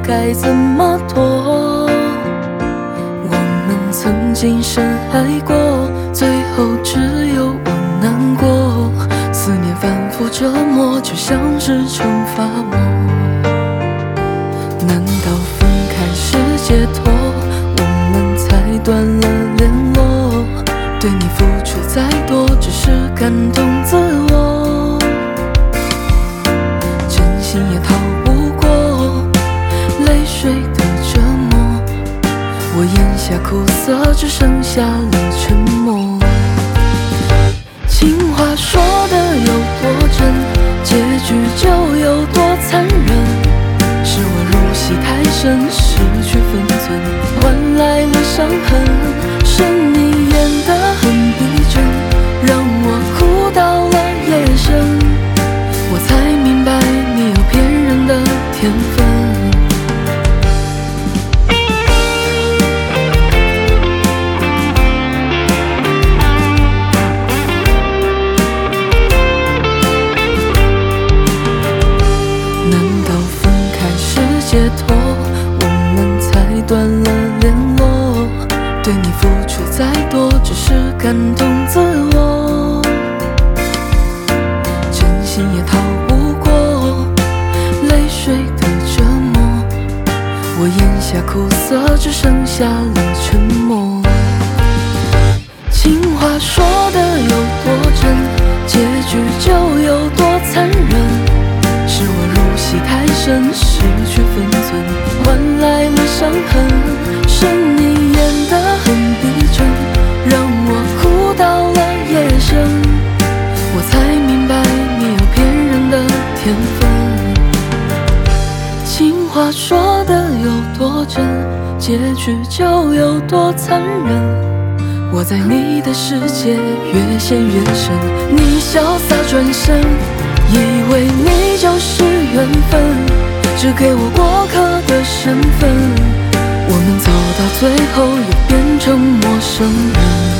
该怎么躲。我们曾经深爱过，最后只有我难过。思念反复折磨，就像是惩罚我。难道分开是解脱？我们才断了联络。对你付出再多，只是感动自我。真心也逃不过泪水的折磨。我咽下苦涩，只剩下了沉默。情话说的有多真，结局就有多残忍。是我入戏太深，失去分寸，换来了伤痕。是你演得很逼真，让我哭到了夜深。我才明白你有骗人的天分。解脱，我们才断了联络。对你付出再多，只是感动自我。真心也逃不过泪水的折磨。我咽下苦涩，只剩下了沉默。情话说的有多真，结局就有多残忍。是我入戏太深，失去分寸，换来了伤痕。是你演得很逼真，让我哭到了夜深。我才明白你有骗人的天分。情话说的有多真，结局就有多残忍。我在你的世界越陷越深，你潇洒转身，以为你就是缘分，只给我过客的身份。我们走到最后，也变成陌生人。